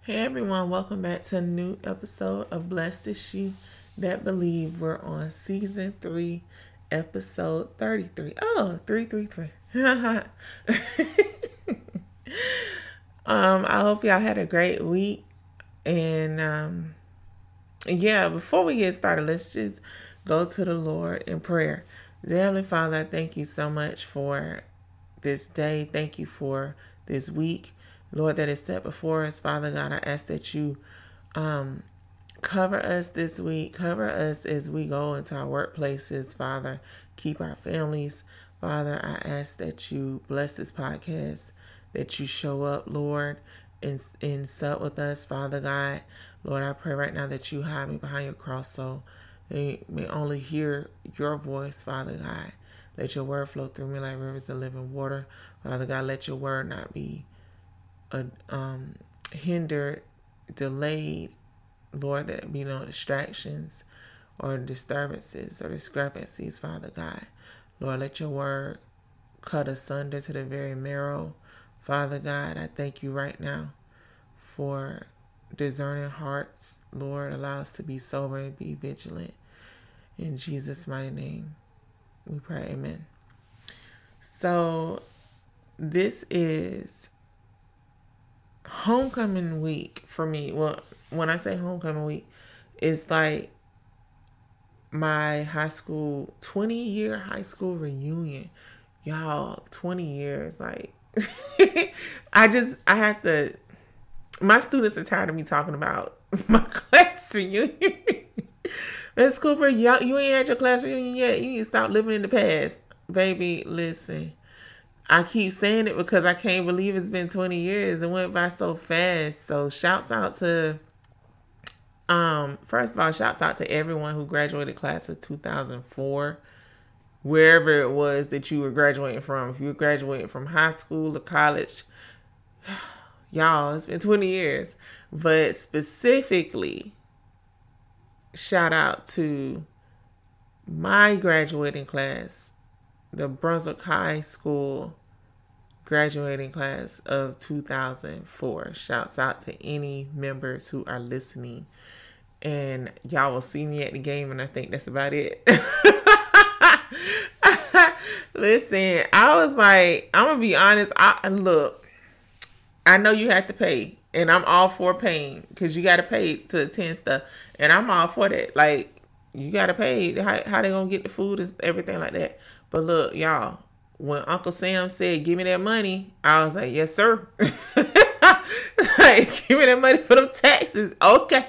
Hey everyone, welcome back to a new episode of Blessed is She That Believe. We're on season 3, episode 33. Oh, 333. I hope y'all had a great week. And before we get started, let's just go to the Lord in prayer. Dear Heavenly Father, I thank you so much for this day. Thank you for this week, Lord, that is set before us. Father God, I ask that you cover us this week. Cover us as we go into our workplaces, Father. Keep our families. Father, I ask that you bless this podcast, that you show up, Lord, and sup with us, Father God. Lord, I pray right now that you hide me behind your cross so they may only hear your voice, Father God. Let your word flow through me like rivers of living water. Father God, let your word not be hindered, delayed, Lord, that be no distractions or disturbances or discrepancies, Father God. Lord, let your word cut asunder to the very marrow. Father God, I thank you right now for discerning hearts. Lord, allow us to be sober and be vigilant. In Jesus' mighty name, we pray, amen. So, this is homecoming week for me. Well, when I say homecoming week, it's like my 20-year high school reunion. Y'all, 20 years. Like, I had to, my students are tired of me talking about my class reunion. Miss Cooper, you ain't had your class reunion yet. You need to stop living in the past. Baby, listen. I keep saying it because I can't believe it's been 20 years. It went by so fast. So shouts out to, first of all, shouts out to everyone who graduated class of 2004, wherever it was that you were graduating from. If you were graduating from high school or college, y'all, it's been 20 years. But specifically, shout out to my graduating class, the Brunswick High School graduating class of 2004. Shouts out to any members who are listening. And y'all will see me at the game, and I think that's about it. Listen, I was like, I'm going to be honest. Look, I know you have to pay, and I'm all for paying because you got to pay to attend stuff. And I'm all for that. Like, you got to pay. How they going to get the food and everything like that. But look, y'all, when Uncle Sam said, give me that money, I was like, yes, sir. Like, give me that money for them taxes. Okay.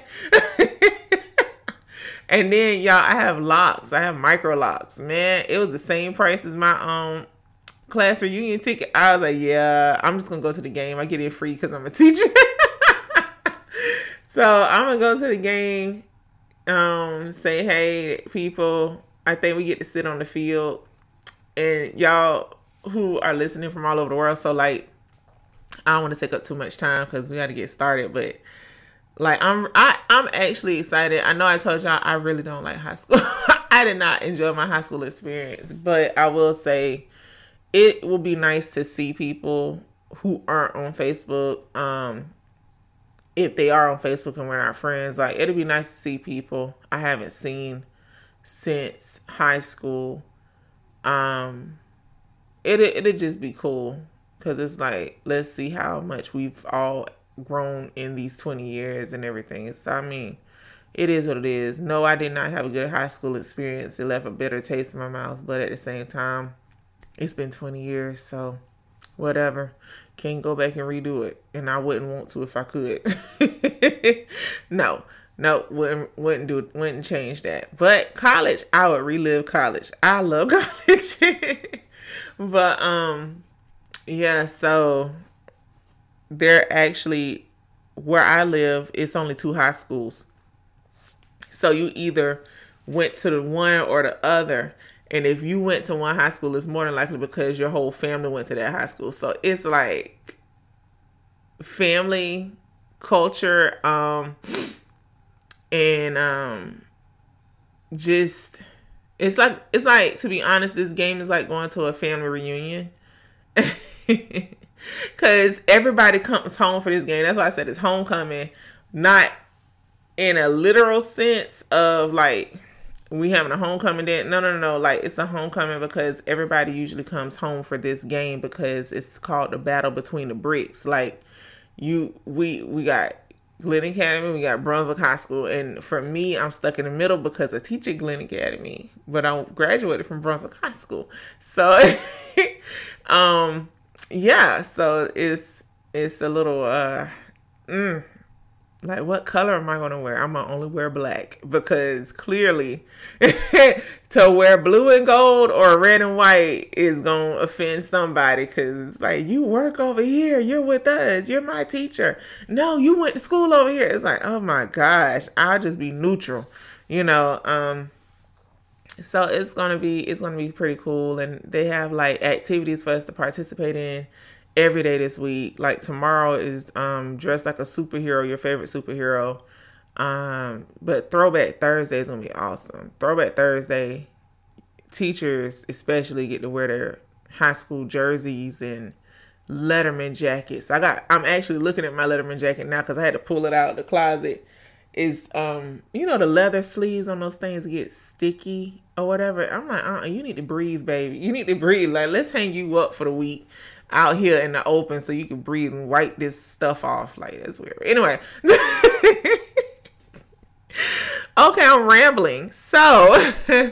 And then, y'all, I have locks. I have micro locks. Man, it was the same price as my class reunion ticket. I was like, yeah, I'm just going to go to the game. I get it free because I'm a teacher. So I'm going to go to the game, say, hey, people, I think we get to sit on the field. And y'all who are listening from all over the world, so like, I don't want to take up too much time because we got to get started. But like, I'm actually excited. I know I told y'all I really don't like high school. I did not enjoy my high school experience, but I will say it will be nice to see people who aren't on Facebook. If they are on Facebook and we're not friends, like, it'll be nice to see people I haven't seen since high school. It'll just be cool because it's like, let's see how much we've all grown in these 20 years and everything. So, I mean, it is what it is. No, I did not have a good high school experience. It left a bitter taste in my mouth, but at the same time, it's been 20 years, so whatever. Can't go back and redo it, and I wouldn't want to if I could. No, wouldn't change that. But college, I would relive college. I love college. But yeah, so there actually, where I live, it's only 2 high schools. So you either went to the one or the other. And if you went to one high school, it's more than likely because your whole family went to that high school. So it's like family, culture, and just it's like, to be honest, this game is like going to a family reunion. Because everybody comes home for this game. That's why I said it's homecoming, not in a literal sense of like we having a homecoming day. No. Like it's a homecoming because everybody usually comes home for this game because it's called the battle between the bricks. Like we got Glen Academy, we got Brunswick High School, and for me, I'm stuck in the middle because I teach at Glen Academy, but I graduated from Brunswick High School. So, yeah, so it's a little like, what color am I going to wear? I'm going to only wear black because clearly to wear blue and gold or red and white is going to offend somebody because it's like, you work over here. You're with us. You're my teacher. No, you went to school over here. It's like, oh my gosh, I'll just be neutral, you know. So it's going to be pretty cool. And they have like activities for us to participate in every day this week. Like tomorrow is dressed like a superhero, your favorite superhero. But Throwback Thursday is gonna be awesome. Throwback Thursday, teachers especially get to wear their high school jerseys and Letterman jackets. I'm actually looking at my Letterman jacket now because I had to pull it out of the closet. Is the leather sleeves on those things get sticky or whatever. I'm like, you need to breathe, baby. You need to breathe. Like, let's hang you up for the week out here in the open so you can breathe and wipe this stuff off. Like, that's weird. Anyway. Okay, I'm rambling. So,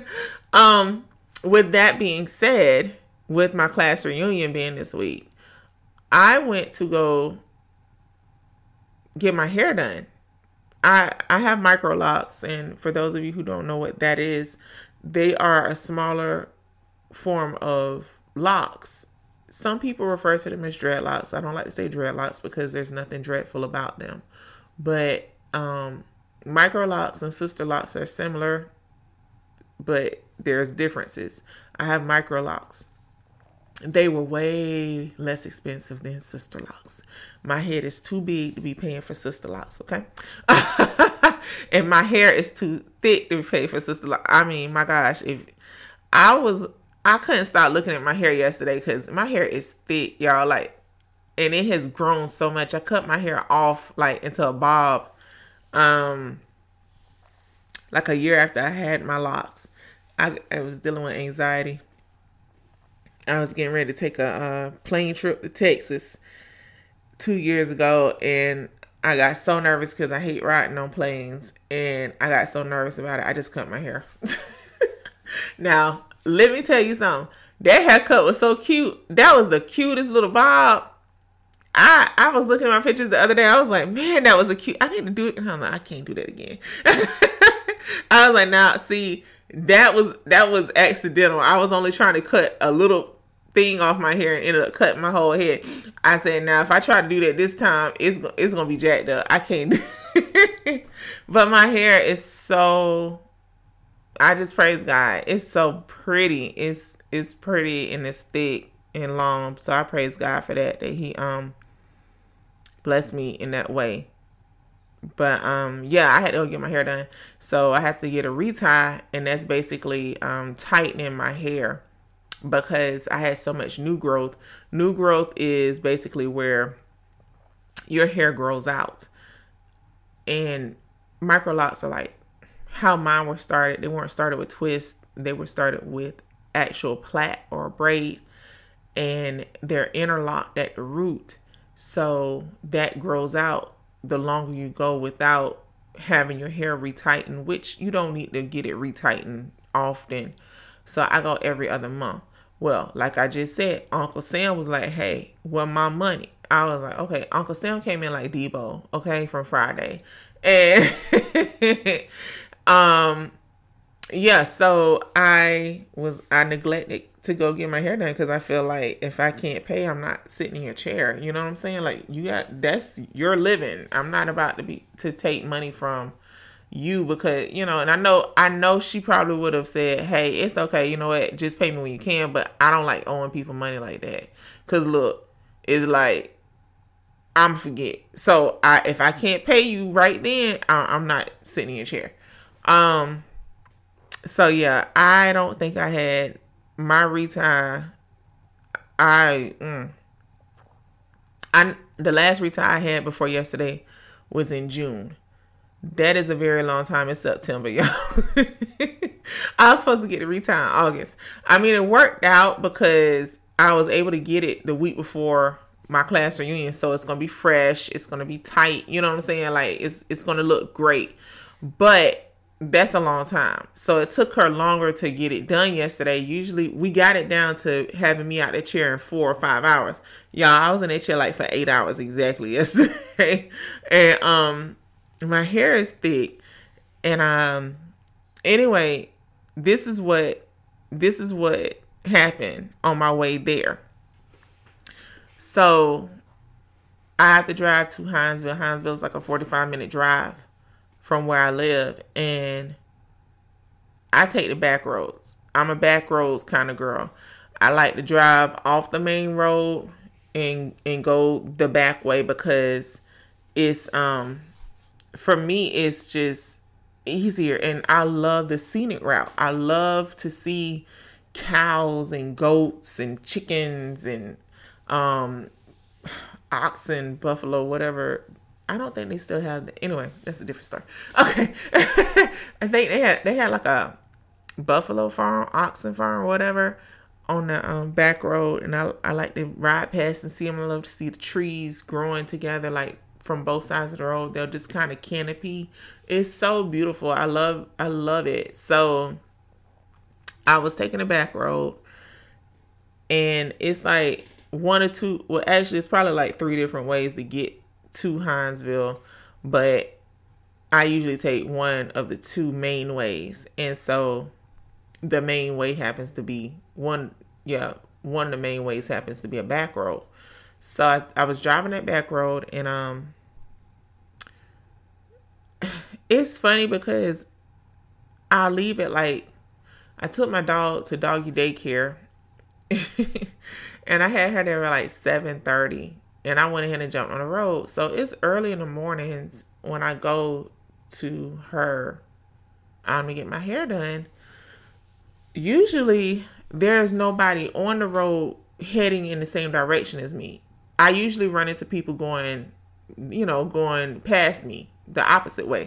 with that being said, with my class reunion being this week, I went to go get my hair done. I have micro locks, and for those of you who don't know what that is, they are a smaller form of locks. Some people refer to them as dreadlocks. I don't like to say dreadlocks because there's nothing dreadful about them. But micro locks and sister locks are similar, but there's differences. I have micro locks. They were way less expensive than sister locks. My head is too big to be paying for sister locks, okay? And my hair is too thick to be paid for sister locks. I mean, my gosh, if I couldn't stop looking at my hair yesterday because my hair is thick, y'all. Like, and it has grown so much. I cut my hair off like into a bob, like a year after I had my locks. I was dealing with anxiety. I was getting ready to take a plane trip to Texas 2 years ago, and I got so nervous because I hate riding on planes, and I got so nervous about it. I just cut my hair. Now, let me tell you something. That haircut was so cute. That was the cutest little bob. I was looking at my pictures the other day. I was like, man, that was a cute. I need to do it. I'm like, I can't do that again. I was like, now, see, that was accidental. I was only trying to cut a little thing off my hair and ended up cutting my whole head. I said, now, if I try to do that this time, it's gonna be jacked up. I can't do it. But my hair is so, I just praise God. It's so pretty. It's pretty and it's thick and long. So I praise God for that He blessed me in that way. But yeah, I had to go get my hair done. So I have to get a retie, and that's basically tightening my hair because I had so much new growth. New growth is basically where your hair grows out. And micro locks are like how mine were started. They weren't started with twists. They were started with actual plait or braid, and they're interlocked at the root. So that grows out the longer you go without having your hair retightened, which you don't need to get it retightened often. So I go every other month. Well, like I just said, Uncle Sam was like, hey, well, my money. I was like, okay, Uncle Sam came in like Debo, okay, from Friday. And yeah, so I neglected to go get my hair done because I feel like if I can't pay, I'm not sitting in your chair. You know what I'm saying? Like, that's your living. I'm not about to take money from you because, and I know she probably would have said, hey, it's okay. You know what? Just pay me when you can. But I don't like owing people money like that. Because look, it's like, I'm forget. So if I can't pay you right then, I'm not sitting in your chair. So yeah, I don't think I had my retie. The last retire I had before yesterday was in June. That is a very long time in September, y'all. I was supposed to get the retire in August. I mean, it worked out because I was able to get it the week before my class reunion, so it's gonna be fresh. It's gonna be tight. You know what I'm saying? Like it's gonna look great. But that's a long time. So it took her longer to get it done yesterday. Usually we got it down to having me out the chair in 4 or 5 hours. Y'all, I was in that chair like for 8 hours exactly yesterday. And my hair is thick. And anyway, this is what happened on my way there. So I have to drive to Hinesville. Hinesville is like a 45-minute drive from where I live, and I take the back roads. I'm a back roads kind of girl. I like to drive off the main road and go the back way because it's for me it's just easier, and I love the scenic route. I love to see cows and goats and chickens and oxen, buffalo, whatever. I don't think they still have. Anyway, that's a different story. Okay, I think they had like a buffalo farm, oxen farm, whatever, on the back road, and I like to ride past and see them. I love to see the trees growing together, like from both sides of the road. They'll just kind of canopy. It's so beautiful. I love it. So I was taking the back road, and it's like one or two. Well, actually, it's probably like 3 different ways to get to Hinesville, but I usually take one of the 2 main ways, and so the main way happens to be one of the main ways happens to be a back road. So I was driving that back road, and it's funny because I'll leave it like I took my dog to doggy daycare and I had her there at like 7:30. And I went ahead and jumped on the road. So it's early in the mornings when I go to her to get my hair done. Usually there's nobody on the road heading in the same direction as me. I usually run into people going past me the opposite way.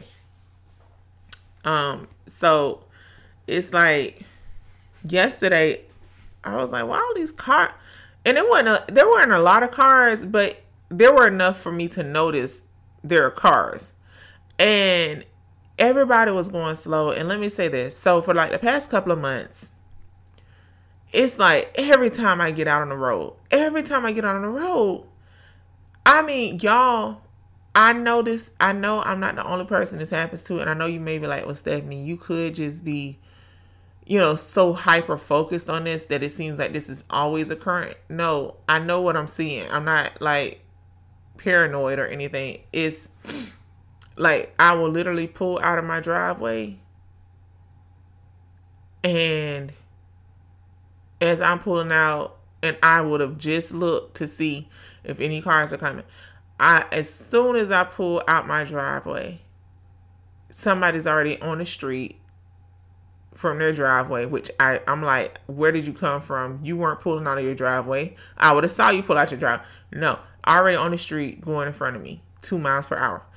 So it's like yesterday I was like, wow, all these cars. And there weren't a lot of cars, but there were enough for me to notice there are cars. And everybody was going slow. And let me say this. So for like the past couple of months, it's like every time I get out on the road, I mean, y'all, I know I'm not the only person this happens to. And I know you may be like, well, Stephanie, you could just be so hyper focused on this that it seems like this is always occurring. No, I know what I'm seeing. I'm not like paranoid or anything. It's like I will literally pull out of my driveway, and as I'm pulling out, and I would have just looked to see if any cars are coming. As soon as I pull out my driveway, somebody's already on the street from their driveway, which I'm like, where did you come from? You weren't pulling out of your driveway. I would have saw you pull out your drive. No, already on the street going in front of me, 2 miles per hour.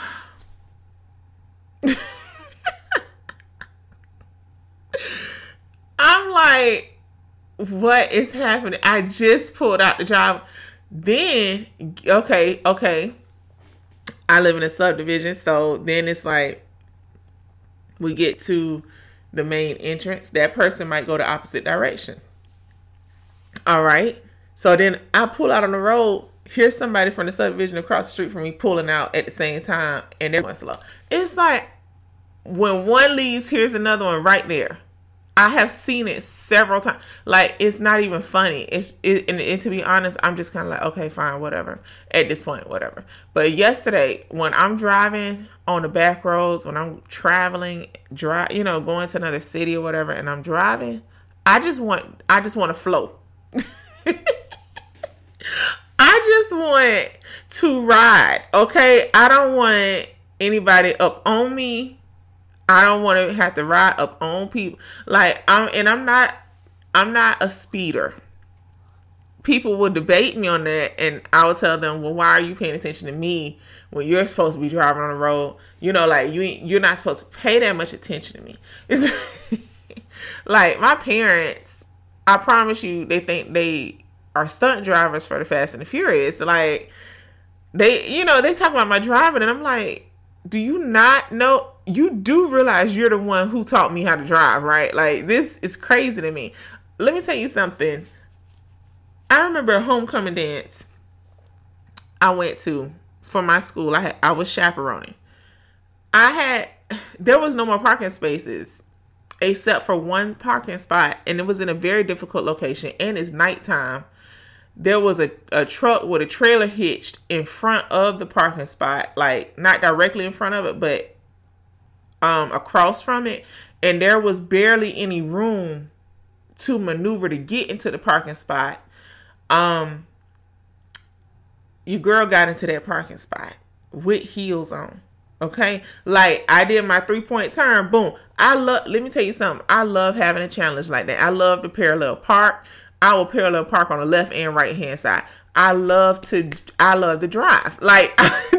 I'm like, what is happening? I just pulled out the drive. Then, okay. I live in a subdivision, so then it's like we get to the main entrance. That person might go the opposite direction. All right. So then I pull out on the road. Here's somebody from the subdivision across the street from me pulling out at the same time, and they're going slow. It's like when one leaves, here's another one right there. I have seen it several times. Like, it's not even funny. And to be honest, I'm just kind of like, okay, fine, whatever. At this point, whatever. But yesterday, when I'm driving on the back roads, when I'm traveling, going to another city or whatever, and I'm driving, I just want to flow. I just want to ride. Okay, I don't want anybody up on me. I don't want to have to ride up on people. Like I'm not a speeder. people would debate me on that, and I would tell them, well, why are you paying attention to me when you're supposed to be driving on the road? You know, like you're not supposed to pay that much attention to me. It's like my parents, I promise you, they think they are stunt drivers for the Fast and the Furious. Like they talk about my driving, and I'm like, do you not know? You do realize you're the one who taught me how to drive, right? Like, this is crazy to me. Let me tell you something. I remember a homecoming dance I went to for my school. I was chaperoning. There was no more parking spaces except for one parking spot, and it was in a very difficult location, and it's nighttime. There was a truck with a trailer hitched in front of the parking spot, like not directly in front of it, but across from it, and there was barely any room to maneuver to get into the parking spot. Your girl got into that parking spot with heels on. Okay, like I did my 3-point turn, boom. Let me tell you something. I love having a challenge like that. I love to parallel park. I will parallel park on the left and right hand side. I love to drive. Like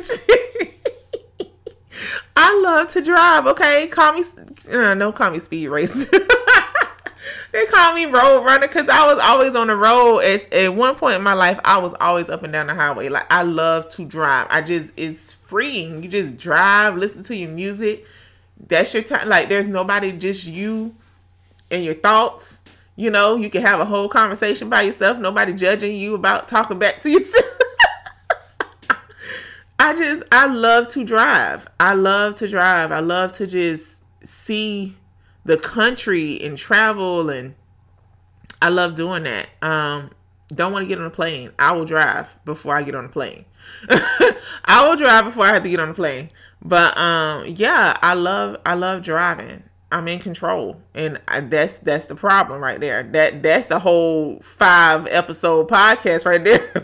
I love to drive. Okay, don't call me speed racer. They call me road runner because I was always on the road. At one point in my life, I was always up and down the highway. Like, I love to drive. It's freeing. You just drive, listen to your music. That's your time. Like, there's nobody, just you and your thoughts. You know, you can have a whole conversation by yourself. Nobody judging you about talking back to yourself. I love to drive. I love to drive. I love to just see the country and travel, and I love doing that. Don't want to get on a plane. I will drive before I get on a plane. I will drive before I have to get on a plane. But yeah, I love driving. I'm in control, and that's the problem right there. That's a whole 5-episode podcast right there.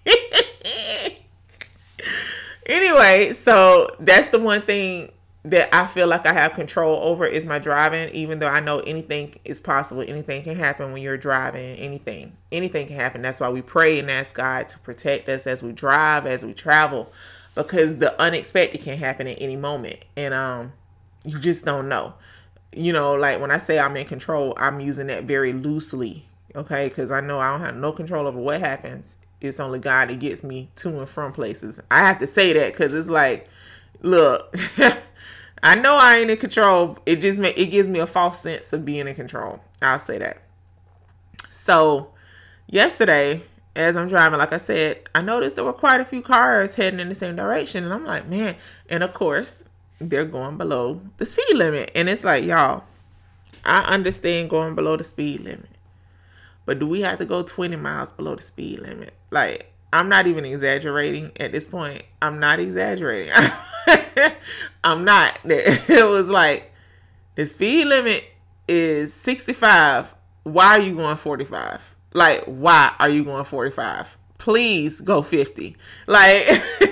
Anyway, so that's the one thing that I feel like I have control over is my driving, even though I know anything is possible. Anything can happen when you're driving. Anything can happen. That's why we pray and ask God to protect us as we drive, as we travel, because the unexpected can happen at any moment. And you just don't know. You know, like when I say I'm in control, I'm using that very loosely, okay? Because I know I don't have no control over what happens. It's only God that gets me to and from places. I have to say that because it's like, look, I know I ain't in control. It gives me a false sense of being in control. I'll say that. So yesterday, as I'm driving, like I said, I noticed there were quite a few cars heading in the same direction. And I'm like, man. And of course, they're going below the speed limit. And it's like, y'all, I understand going below the speed limit. But do we have to go 20 miles below the speed limit? Like, I'm not even exaggerating at this point. I'm not exaggerating. I'm not. It was like, the speed limit is 65. Why are you going 45? Like, why are you going 45? Please go 50. Like,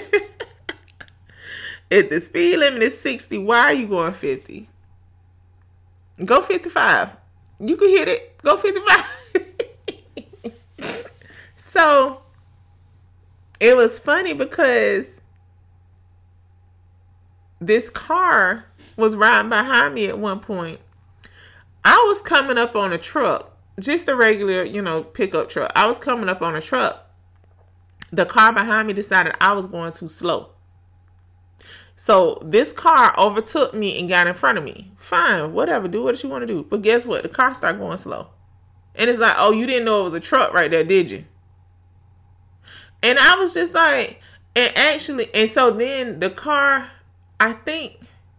if the speed limit is 60, why are you going 50? Go 55. You can hit it. Go 55. So, it was funny because this car was riding behind me at one point. I was coming up on a truck, just a regular, pickup truck. I was coming up on a truck. The car behind me decided I was going too slow. So this car overtook me and got in front of me. Fine, whatever, do what you want to do. But guess what? The car started going slow. And it's like, oh, you didn't know it was a truck right there, did you? And I was just like, and so then the car, I think,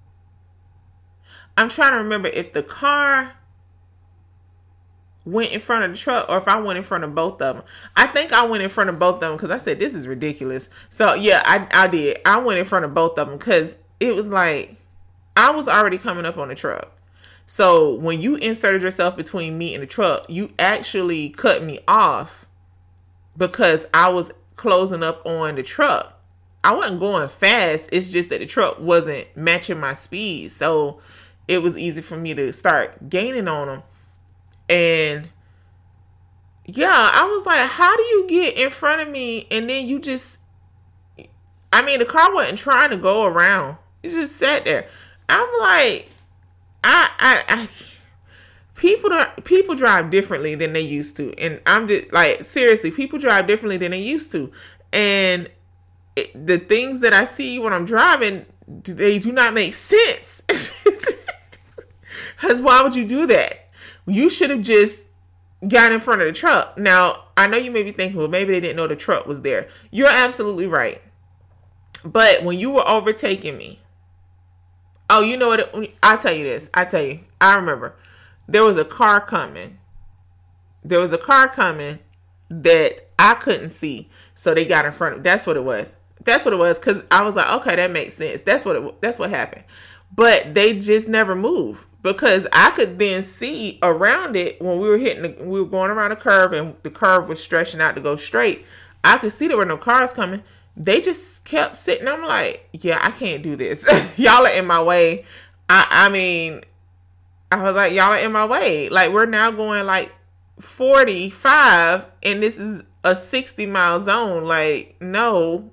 I'm trying to remember if the car went in front of the truck or if I went in front of both of them. I think I went in front of both of them because I said, this is ridiculous. So yeah, I did. I went in front of both of them because it was like, I was already coming up on the truck. So when you inserted yourself between me and the truck, you actually cut me off because I was closing up on the truck. I wasn't going fast. It's just that the truck wasn't matching my speed. So it was easy for me to start gaining on them. And yeah, I was like, how do you get in front of me and then you just, I mean, the car wasn't trying to go around. It just sat there. I'm like, I people drive differently than they used to, and I'm just like, seriously, people drive differently than they used to, and the things that I see when I'm driving, they do not make sense. Because why would you do that? You should have just got in front of the truck. Now, I know you may be thinking, well, maybe they didn't know the truck was there. You're absolutely right. But when you were overtaking me, oh, you know what? I'll tell you this. I remember there was a car coming. There was a car coming that I couldn't see. So they got in front of. That's what it was. That's what it was. Because I was like, okay, that makes sense. That's what happened. But they just never moved because I could then see around it when we were going around a curve and the curve was stretching out to go straight. I could see there were no cars coming. They just kept sitting. I'm like, yeah, I can't do this. Y'all are in my way. I mean, I was like, y'all are in my way. Like, we're now going like 45 and this is a 60-mile zone. Like, no.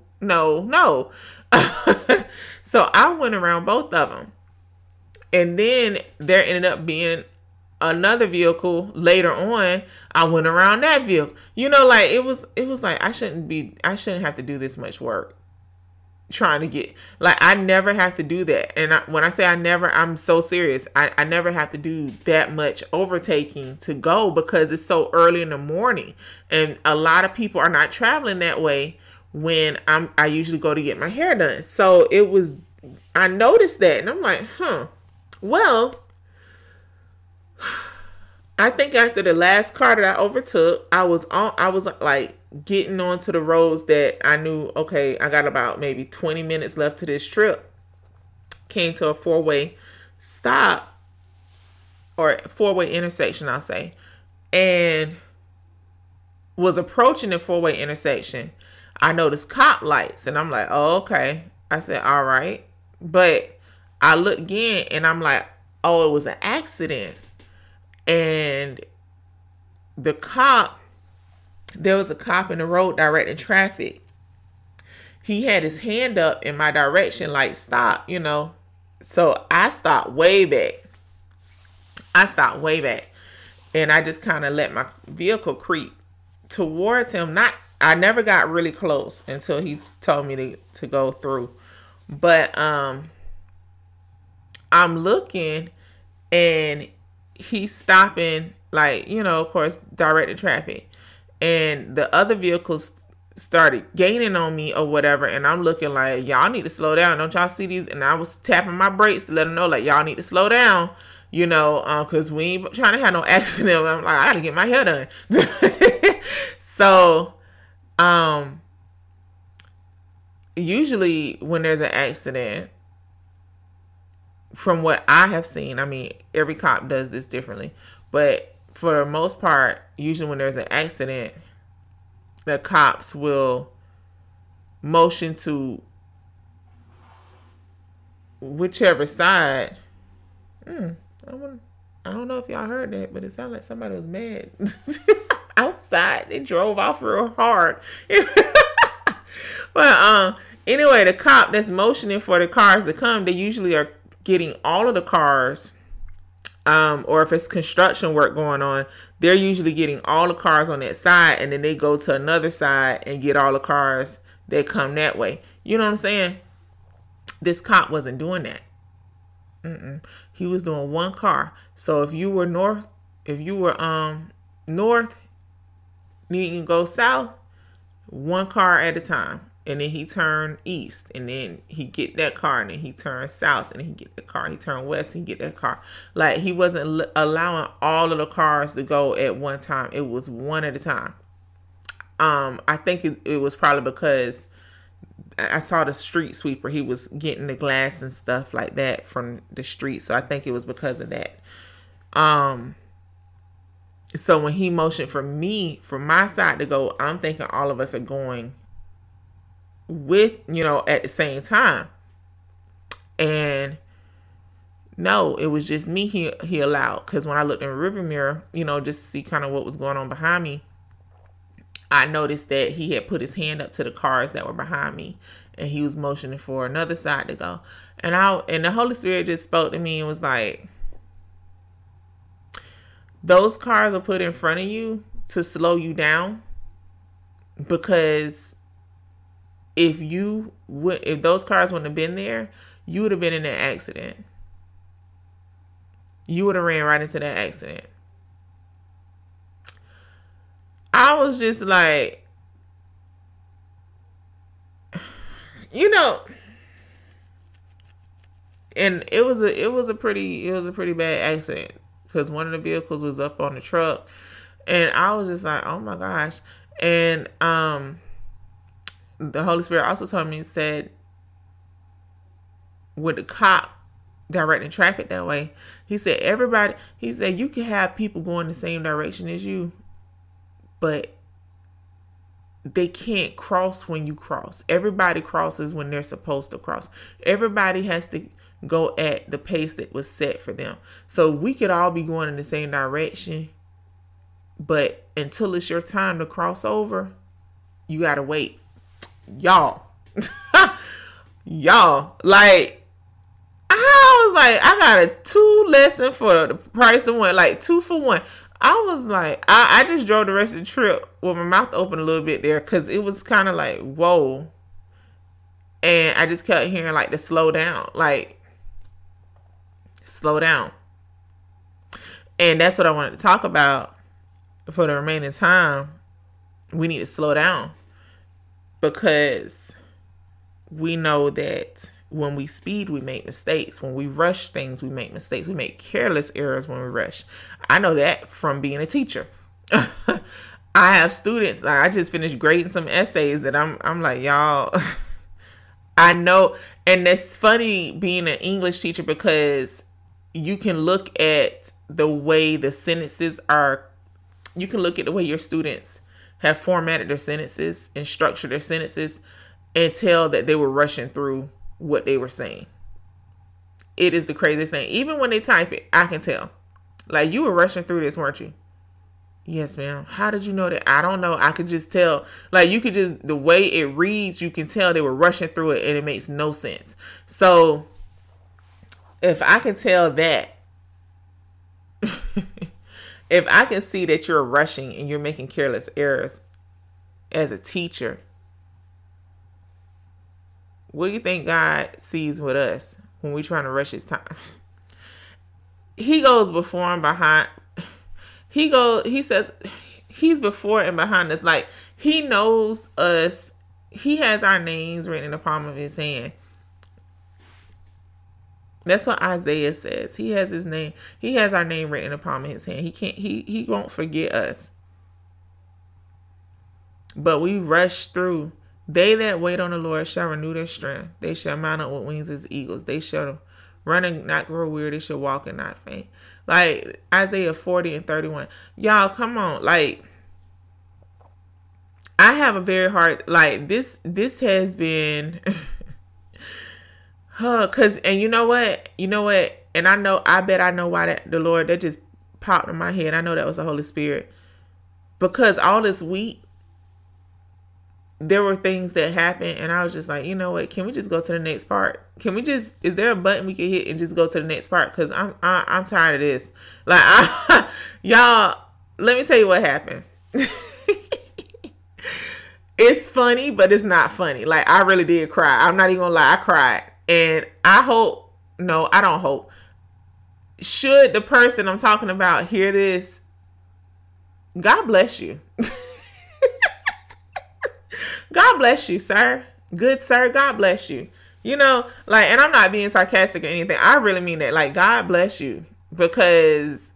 So I went around both of them. And then there ended up being another vehicle later on. I went around that vehicle. Like it was like I shouldn't have to do this much work trying to get, like, I never have to do that. And when I say I never, I'm so serious. I never have to do that much overtaking to go because it's so early in the morning. And a lot of people are not traveling that way when I usually go to get my hair done. So I noticed that and I'm like, well, I think after the last car that I overtook, I was like getting onto the roads that I knew, okay, I got about maybe 20 minutes left to this trip. Came to a four-way stop or four-way intersection, I'll say, and was approaching the four-way intersection. I noticed cop lights and I'm like, oh, okay. I said, all right. But I looked again and I'm like, oh, it was an accident. And there was a cop in the road directing traffic. He had his hand up in my direction, like, stop, So I stopped way back. And I just kind of let my vehicle creep towards him. I never got really close until he told me to go through. But I'm looking and he's stopping, like, of course, directing traffic. And the other vehicles started gaining on me or whatever. And I'm looking like, y'all need to slow down. Don't y'all see these? And I was tapping my brakes to let them know, like, y'all need to slow down, because we ain't trying to have no accident. I'm like, I got to get my hair done. So, usually when there's an accident, from what I have seen, I mean, every cop does this differently, but for the most part, usually when there's an accident, the cops will motion to whichever side. I don't know if y'all heard that, but it sounded like somebody was mad outside. They drove off real hard. But anyway, the cop that's motioning for the cars to come, they usually are getting all of the cars, or if it's construction work going on, they're usually getting all the cars on that side, and then they go to another side and get all the cars that come that way. You know what I'm saying? This cop wasn't doing that. He was doing one car. So if you were north, needing to go south, one car at a time. And then he turned east, and then he get that car, and then he turned south, and then he get that car. He turned west, and he get that car. Like, he wasn't allowing all of the cars to go at one time. It was one at a time. I think it was probably because I saw the street sweeper. He was getting the glass and stuff like that from the street. So I think it was because of that. So when he motioned for my side to go, I'm thinking all of us are going with, at the same time. And no, it was just me he allowed. Because when I looked in the rearview mirror, just to see kind of what was going on behind me, I noticed that he had put his hand up to the cars that were behind me, and he was motioning for another side to go. And the Holy Spirit just spoke to me and was like, those cars are put in front of you to slow you down, because if those cars wouldn't have been there, you would have been in an accident. You would have ran right into that accident. I was just like, and it was a pretty bad accident, because one of the vehicles was up on the truck, and I was just like, oh my gosh. And the Holy Spirit also told me, said, with the cop directing traffic that way, he said you can have people going the same direction as you, but they can't cross when you cross. Everybody crosses when they're supposed to cross. Everybody has to go at the pace that was set for them. So we could all be going in the same direction, but until it's your time to cross over, you gotta wait. Y'all, like, I was like, I got a 2 lesson for the price of 1, like 2 for 1. I was like, I just drove the rest of the trip with my mouth open a little bit there, because it was kind of like, whoa. And I just kept hearing like to slow down, like, slow down. And that's what I wanted to talk about for the remaining time. We need to slow down, because we know that when we speed, we make mistakes. When we rush things, we make mistakes. We make careless errors when we rush. I know that from being a teacher. I have students, like, I just finished grading some essays that I'm like, y'all, I know. And it's funny being an English teacher, because you can look at the way the sentences are, you can look at the way your students have formatted their sentences and structured their sentences, and tell that they were rushing through what they were saying. It is the craziest thing. Even when they type it, I can tell. Like, you were rushing through this, weren't you? Yes, ma'am. How did you know that? I don't know. I could just tell. Like, you could just, the way it reads, you can tell they were rushing through it, and it makes no sense. So, if I can tell that, if I can see that you're rushing and you're making careless errors as a teacher, what do you think God sees with us when we're trying to rush his time? He goes before and behind. He says he's before and behind us. Like, he knows us. He has our names written in the palm of his hand. That's what Isaiah says. He has his name. He has our name written in the palm of his hand. He won't forget us. But we rush through. They that wait on the Lord shall renew their strength. They shall mount up with wings as eagles. They shall run and not grow weary. They shall walk and not faint. Like Isaiah 40 and 31. Y'all, come on. Like, I have a very hard, like, this has been, and you know what? And I bet I know why that just popped in my head. I know that was the Holy Spirit. Because all this week, there were things that happened, and I was just like, you know what? Can we just go to the next part? Is there a button we can hit and just go to the next part? Because I'm tired of this. Like, y'all, let me tell you what happened. It's funny, but it's not funny. Like, I really did cry. I'm not even gonna lie, I cried. And I don't hope. Should the person I'm talking about hear this, God bless you. God bless you, sir. Good sir, God bless you. And I'm not being sarcastic or anything. I really mean that. Like, God bless you. Because,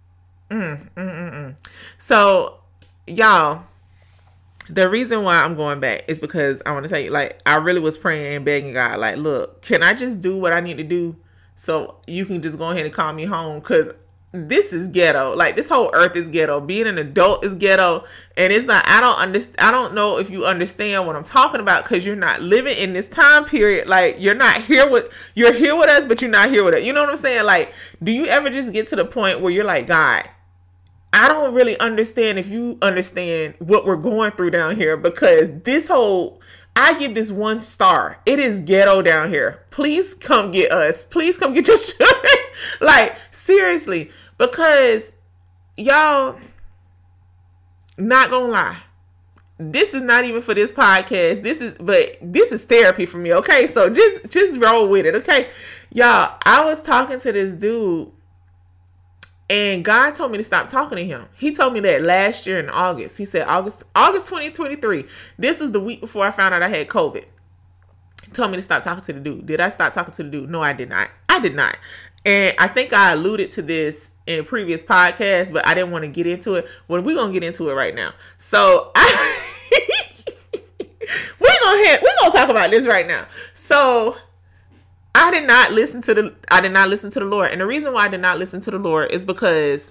So, y'all, the reason why I'm going back is because I want to tell you, like, I really was praying and begging God, like, look, can I just do what I need to do so you can just go ahead and call me home? Because this is ghetto. Like, this whole earth is ghetto. Being an adult is ghetto. And it's not, I don't know if you understand what I'm talking about, because you're not living in this time period. Like, you're here with us, but you're not here with us. You know what I'm saying? Like, do you ever just get to the point where you're like, God, I don't really understand if you understand what we're going through down here, because I give this 1 star. It is ghetto down here. Please come get us. Please come get your children. Like, seriously, because y'all, not gonna lie, this is not even for this podcast. This is therapy for me. Okay, so just roll with it. Okay, y'all, I was talking to this dude, and God told me to stop talking to him. He told me that last year in August. He said August 2023. This is the week before I found out I had COVID. He told me to stop talking to the dude. Did I stop talking to the dude? No, I did not. I did not. And I think I alluded to this in a previous podcast, but I didn't want to get into it. Well, we're going to get into it right now. So we're gonna talk about this right now. So I did not listen to the Lord. And the reason why I did not listen to the Lord is because,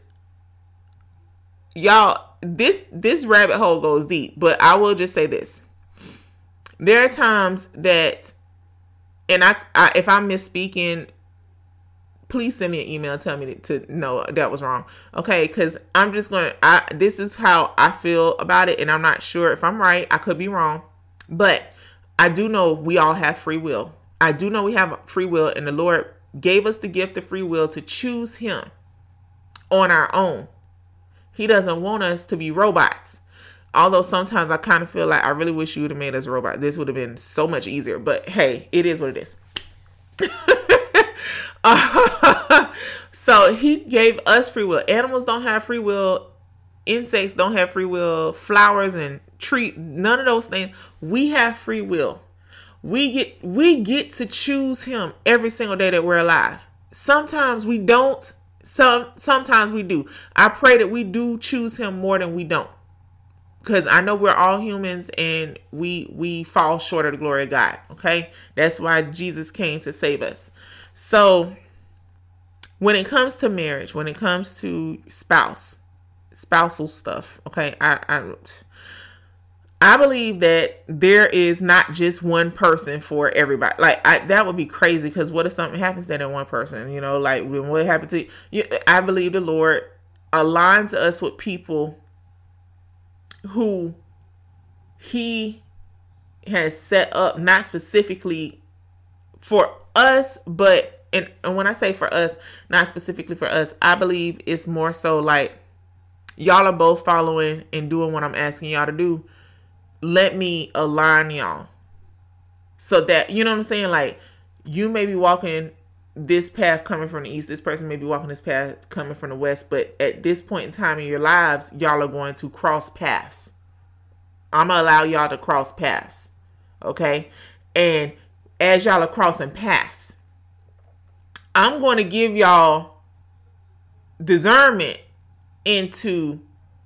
y'all, this rabbit hole goes deep. But I will just say this. There are times that, and I if I'm misspeaking, please send me an email and tell me to know that was wrong. Okay, because I'm just this is how I feel about it, and I'm not sure if I'm right. I could be wrong. But I do know we all have free will. I do know we have free will, and the Lord gave us the gift of free will to choose Him on our own. He doesn't want us to be robots. Although sometimes I kind of feel like I really wish you would have made us a robot. This would have been so much easier. But hey, it is what it is. So He gave us free will. Animals don't have free will. Insects don't have free will. Flowers and trees, none of those things. We have free will. We get to choose Him every single day that we're alive. Sometimes we don't. Sometimes we do. I pray that we do choose Him more than we don't. Because I know we're all humans and we fall short of the glory of God. Okay? That's why Jesus came to save us. So when it comes to marriage, when it comes to spousal stuff, okay, I believe that there is not just one person for everybody. Like, that would be crazy, because what if something happens to that one person? You know, like, when what happened to you? I believe the Lord aligns us with people who He has set up, not specifically for us, but, and when I say for us, not specifically for us, I believe it's more so like, y'all are both following and doing what I'm asking y'all to do. Let me align y'all so that, you know what I'm saying? Like, you may be walking this path coming from the east. This person may be walking this path coming from the west. But at this point in time in your lives, y'all are going to cross paths. I'm going to allow y'all to cross paths. Okay? And as y'all are crossing paths, I'm going to give y'all discernment into,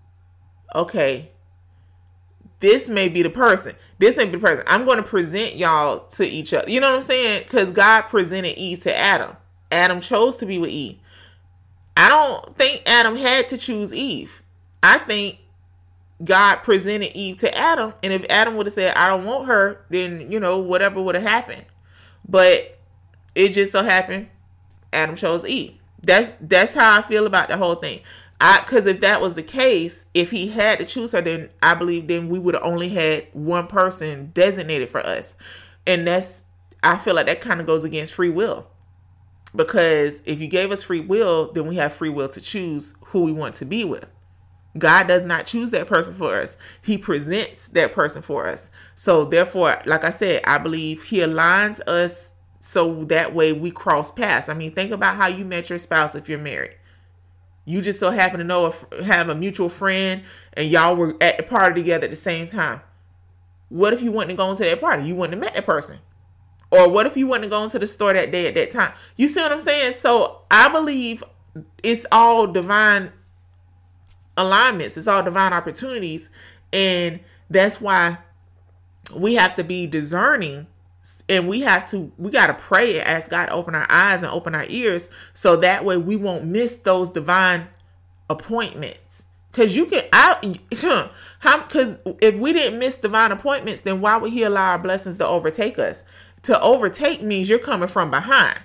okay, this may be the person. This may be the person. I'm going to present y'all to each other. You know what I'm saying? Because God presented Eve to Adam. Adam chose to be with Eve. I don't think Adam had to choose Eve. I think God presented Eve to Adam. And if Adam would have said, I don't want her, then, you know, whatever would have happened. But it just so happened Adam chose Eve. That's how I feel about the whole thing. Because if that was the case, if he had to choose her, then I believe then we would have only had one person designated for us. And I feel like that kind of goes against free will. Because if you gave us free will, then we have free will to choose who we want to be with. God does not choose that person for us. He presents that person for us. So therefore, like I said, I believe He aligns us so that way we cross paths. I mean, think about how you met your spouse if you're married. You just so happen to have a mutual friend and y'all were at the party together at the same time. What if you wouldn't have gone to that party? You wouldn't have met that person. Or what if you wouldn't have gone to the store that day at that time? You see what I'm saying? So I believe it's all divine alignments. It's all divine opportunities. And that's why we have to be discerning. And we got to pray and ask God to open our eyes and open our ears so that way we won't miss those divine appointments. Because because if we didn't miss divine appointments, then why would He allow our blessings to overtake us? To overtake means you're coming from behind.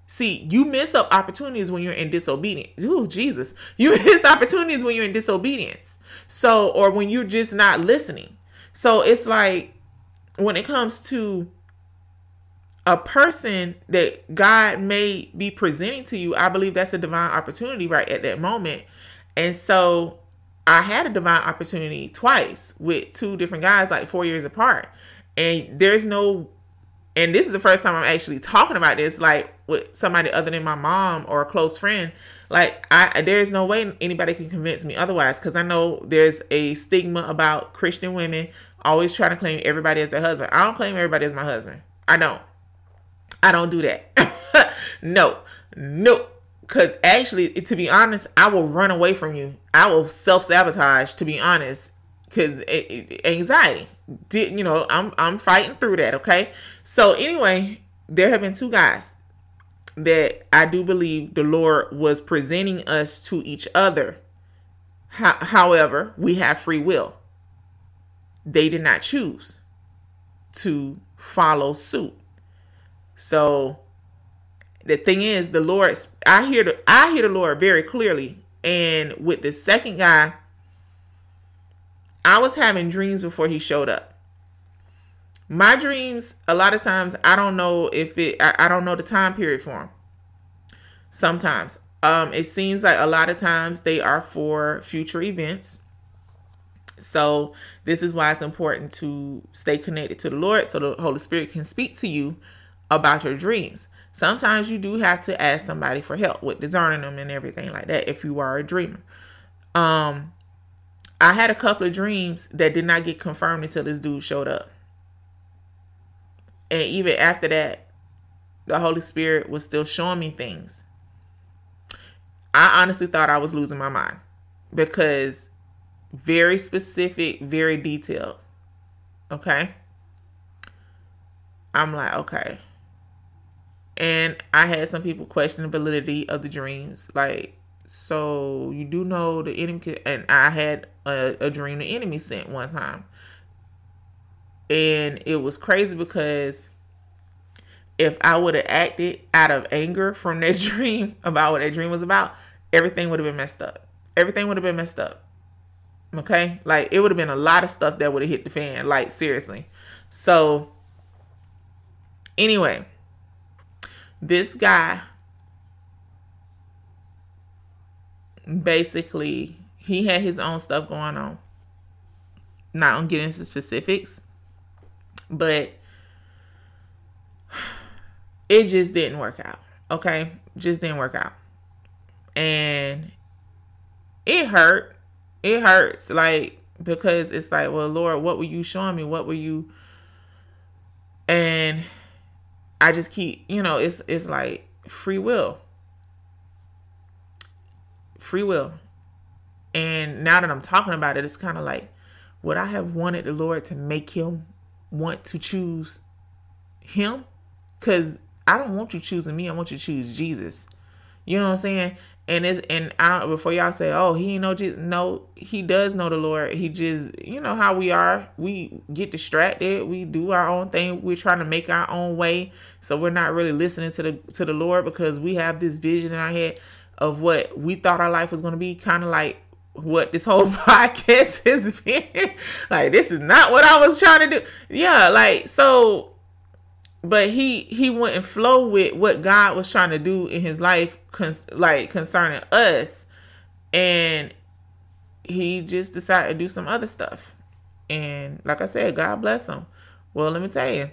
See, you miss up opportunities when you're in disobedience. Ooh, Jesus. You miss opportunities when you're in disobedience. So, or when you're just not listening. So it's like when it comes to a person that God may be presenting to you, I believe that's a divine opportunity right at that moment. And so I had a divine opportunity twice with two different guys, like 4 years apart. And this is the first time I'm actually talking about this, like with somebody other than my mom or a close friend. Like there's no way anybody can convince me otherwise, because I know there's a stigma about Christian women always trying to claim everybody as their husband. I don't claim everybody as my husband. I don't do that. No. Because actually, to be honest, I will run away from you. I will self-sabotage, to be honest, because anxiety. I'm fighting through that, okay? So anyway, there have been two guys that I do believe the Lord was presenting us to each other. However, we have free will. They did not choose to follow suit. So the thing is, the Lord, I hear the Lord very clearly. And with the second guy, I was having dreams before he showed up. My dreams, a lot of times, I don't know I don't know the time period for them. Sometimes. It seems like a lot of times they are for future events. So this is why it's important to stay connected to the Lord so the Holy Spirit can speak to you about your dreams. Sometimes you do have to ask somebody for help with discerning them and everything like that if you are a dreamer. I had a couple of dreams that did not get confirmed until this dude showed up. And even after that, the Holy Spirit was still showing me things. I honestly thought I was losing my mind because very specific, very detailed. Okay. I'm like, okay. And I had some people question the validity of the dreams. Like, so you do know the enemy, and I had a dream the enemy sent one time. And it was crazy because if I would have acted out of anger from that dream about what that dream was about, everything would have been messed up. Everything would have been messed up. Okay? Like, it would have been a lot of stuff that would have hit the fan. Like, seriously. So, anyway, this guy, basically, he had his own stuff going on. Not gonna get into specifics, but it just didn't work out. Okay? Just didn't work out. And it hurt. It hurts. Like, because it's like, well, Lord, what were you showing me? What were you? And I just keep, it's like free will. Free will. And now that I'm talking about it, it's kind of like, would I have wanted the Lord to make him want to choose him? Because I don't want you choosing me. I want you to choose Jesus. You know what I'm saying? And I don't, before y'all say, oh, he ain't know Jesus. No, he does know the Lord. He just, how we are. We get distracted. We do our own thing. We're trying to make our own way. So we're not really listening to the Lord because we have this vision in our head of what we thought our life was going to be. Kind of like what this whole podcast has been. Like, this is not what I was trying to do. Yeah, like, so, but he went and flow with what God was trying to do in his life, concerning us. And he just decided to do some other stuff. And like I said, God bless him. Well, let me tell you,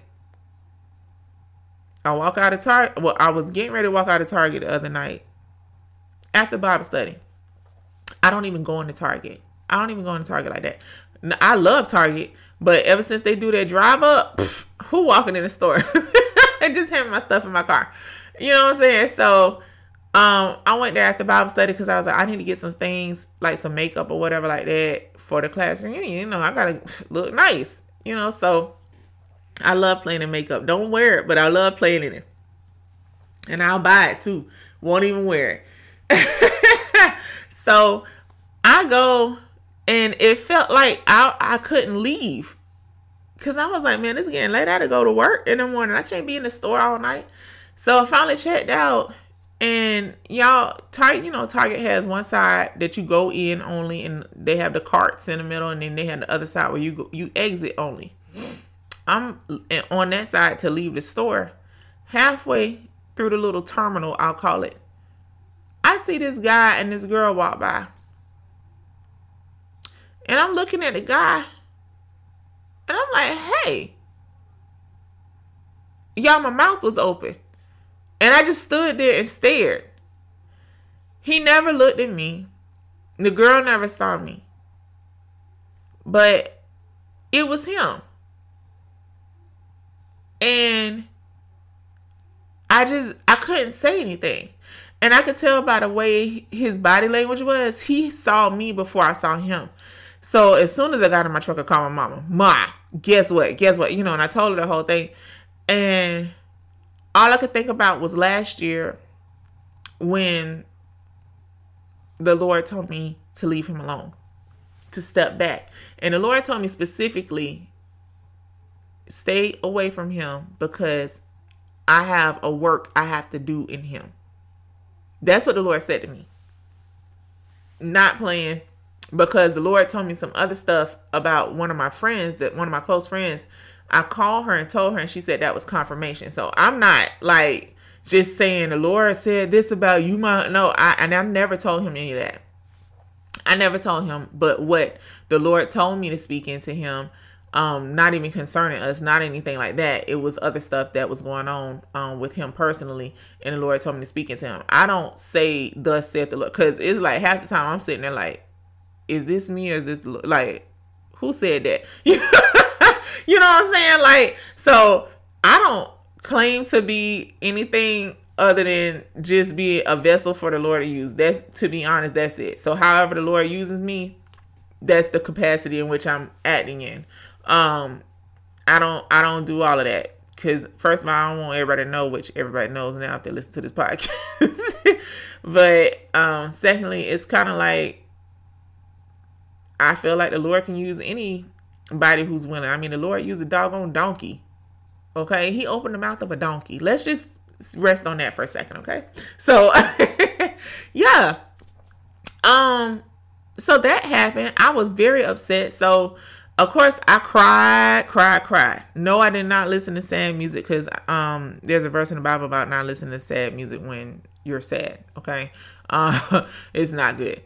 I was getting ready to walk out of Target the other night after Bible study. I don't even go into Target. I don't even go into Target like that. I love Target, but ever since they do that drive up, who walking in the store? I just having my stuff in my car. You know what I'm saying? So I went there after Bible study because I was like, I need to get some things, like some makeup or whatever like that for the class reunion. I gotta look nice. So I love playing in makeup. Don't wear it, but I love playing in it. And I'll buy it too. Won't even wear it. So I go, and it felt like I couldn't leave. Because I was like, man, it's getting late. I had to go to work in the morning. I can't be in the store all night. So I finally checked out, and y'all, Target has one side that you go in only, and they have the carts in the middle, and then they have the other side where you exit only. I'm on that side to leave the store. Halfway through the little terminal, I'll call it, I see this guy and this girl walk by. And I'm looking at the guy, and I'm like, hey. Y'all, my mouth was open. And I just stood there and stared. He never looked at me. The girl never saw me. But it was him. And I couldn't say anything. And I could tell by the way his body language was, he saw me before I saw him. So as soon as I got in my truck, I called my mama. Ma, guess what? And I told her the whole thing. And all I could think about was last year when the Lord told me to leave him alone, to step back. And the Lord told me specifically, stay away from him because I have a work I have to do in him. That's what the Lord said to me. Not playing, because the Lord told me some other stuff about one of my close friends. I called her and told her, and she said that was confirmation. So I'm not like just saying the Lord said this about you. I never told him any of that. I never told him, but what the Lord told me to speak into him, not even concerning us, not anything like that. It was other stuff that was going on with him personally, and the Lord told me to speak into him. I don't say thus saith the Lord, because it's like half the time I'm sitting there like, is this me or is this like, who said that? You know what I'm saying? Like, so I don't claim to be anything other than just be a vessel for the Lord to use. That's, to be honest, that's it. So however the Lord uses me, that's the capacity in which I'm acting in. I don't do all of that, because first of all, I don't want everybody to know, which everybody knows now if they listen to this podcast. But secondly, it's kind of like, I feel like the Lord can use anybody who's willing. I mean, the Lord used a doggone donkey. Okay, he opened the mouth of a donkey. Let's just rest on that for a second, okay? So yeah. So that happened. I was very upset. So of course I cried. No, I did not listen to sad music, because there's a verse in the Bible about not listening to sad music when you're sad. Okay. It's not good.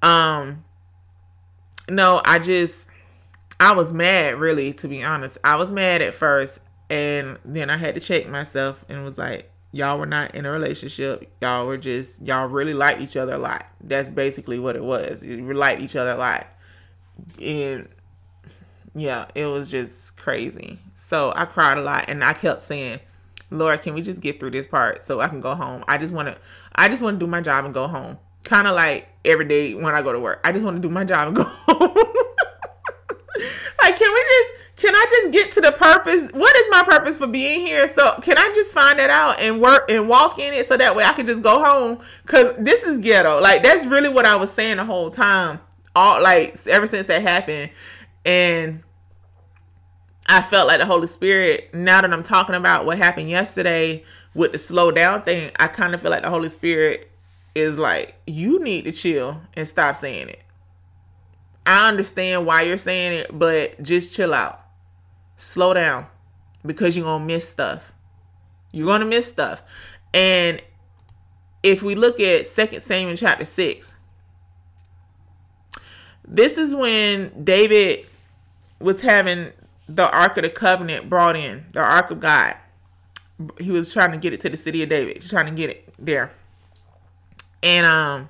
No, I was mad, really, to be honest. I was mad at first, and then I had to check myself and was like, y'all were not in a relationship. Y'all really liked each other a lot. That's basically what it was. You liked each other a lot. And yeah, it was just crazy. So I cried a lot, and I kept saying, Lord, can we just get through this part so I can go home? I just want to do my job and go home. Kind of like every day when I go to work. I just want to do my job and go home. Like, can I just get to the purpose? What is my purpose for being here? So can I just find that out and work and walk in it, so that way I can just go home? Because this is ghetto. Like, that's really what I was saying the whole time. Ever since that happened. And I felt like the Holy Spirit, now that I'm talking about what happened yesterday with the slow down thing, I kind of feel like the Holy Spirit is like, you need to chill and stop saying it. I understand why you're saying it, but just chill out. Slow down, because you're going to miss stuff. You're going to miss stuff. And if we look at 2 Samuel chapter 6, this is when David was having the Ark of the Covenant brought in, the Ark of God. He was trying to get it to the city of David, trying to get it there. And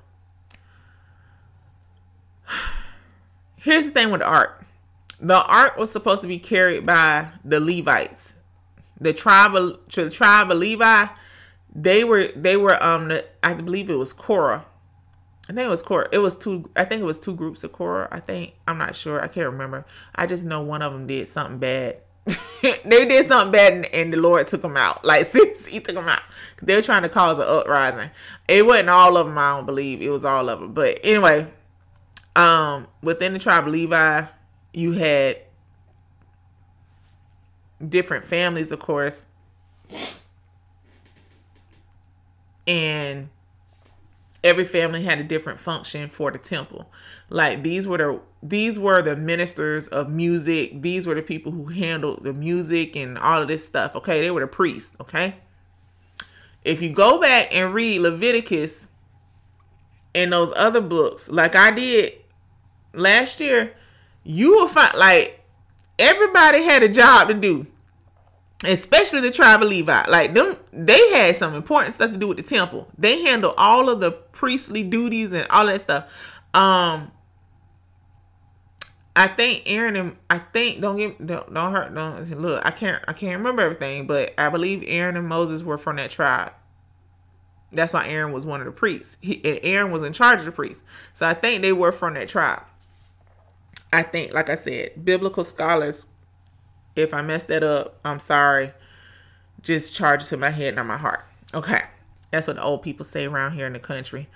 here's the thing with the Ark. The Ark was supposed to be carried by the Levites. The tribe of Levi, they were I believe it was Korah. I think it was two groups of Korah. I'm not sure. I can't remember. I just know one of them did something bad. They did something bad, and the Lord took them out. Like, seriously, he took them out. They were trying to cause an uprising. It wasn't all of them, I don't believe. It was all of them. But anyway, within the tribe of Levi, you had different families, of course. and every family had a different function for the temple. Like these were the ministers of music. These were the people who handled the music and all of this stuff. Okay, they were the priests. Okay, if you go back and read Leviticus and those other books, like I did last year, you will find like everybody had a job to do, especially the tribe of Levi. Like them, they had some important stuff to do with the temple. They handled all of the priestly duties and all of that stuff. I think Aaron and don't hurt, look, I can't remember everything, but I believe Aaron and Moses were from that tribe. That's why Aaron was one of the priests. And Aaron was in charge of the priests. So I think they were from that tribe. I think, like I said, biblical scholars, if I messed that up, I'm sorry. Just charge it to my head, not my heart. Okay. That's what the old people say around here in the country.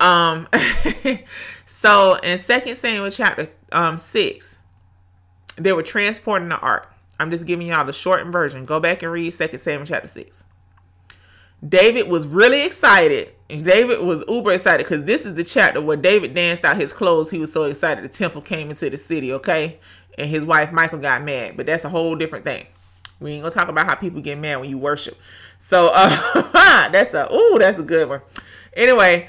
So in 2 Samuel chapter 6, they were transporting the ark. I'm just giving y'all the shortened version. Go back and read 2 Samuel chapter 6. David was really excited. David was uber excited because this is the chapter where David danced out his clothes. He was so excited the temple came into the city, okay? And his wife Michal got mad. But that's a whole different thing. We ain't gonna talk about how people get mad when you worship. So that's a good one. Anyway,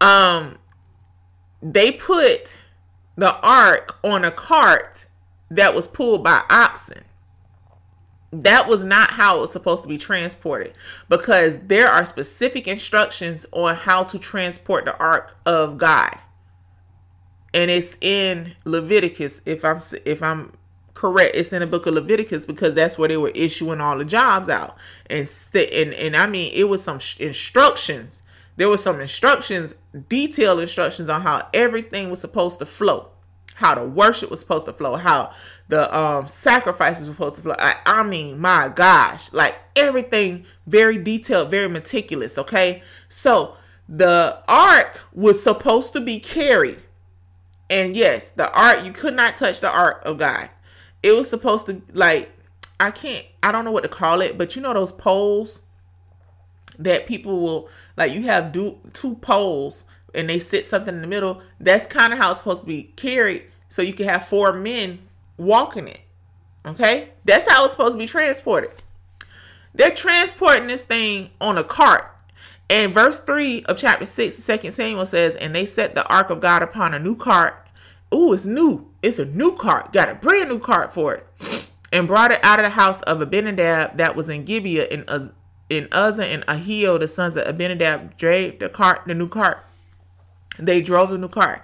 they put the ark on a cart that was pulled by oxen. That was not how it was supposed to be transported, because there are specific instructions on how to transport the ark of God. And it's in Leviticus, if I'm correct, it's in the book of Leviticus, because that's where they were issuing all the jobs out. And I mean, it was some instructions. There were some instructions, detailed instructions on how everything was supposed to flow, how the worship was supposed to flow, how the sacrifices were supposed to flow. I mean, my gosh, like everything very detailed, very meticulous. Okay, so the ark was supposed to be carried, and yes, the ark, you could not touch the ark of God. It was supposed to, like, I don't know what to call it, but you know those poles that people will, like, you have two poles and they sit something in the middle. That's kind of how it's supposed to be carried, so you can have 4 men walking it. Okay, that's how it's supposed to be transported. They're transporting this thing on a cart. And verse 3 of chapter 6 of 2 Samuel says, and they set the ark of God upon a new cart. Ooh, it's new. It's a new cart. Got a brand new cart for it. And brought it out of the house of Abinadab that was in Gibeah, in Uzzah and Ahio, the sons of Abinadab, drove the new cart. They drove the new cart.